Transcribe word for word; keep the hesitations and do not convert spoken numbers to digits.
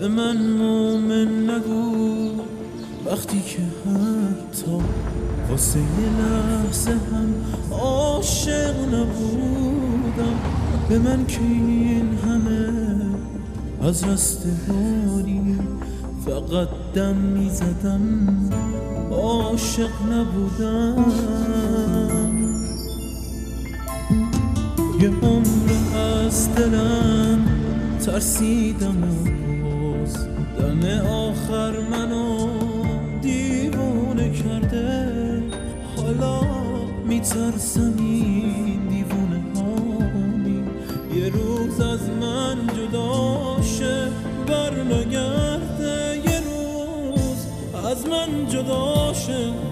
به من مومن نگو وقتی که حتی واسه یه لحظه هم عاشق نبودم. به من که این همه از رستگاری فقط دم میزدم عاشق نبودم. یه عمر از دلم ترسیدم و باز دم آخر منو دیوونه کرده. حالا میترسم این دیوونه هامی یه روز از من جدا شه بر نگرده. یه روز از من جدا شه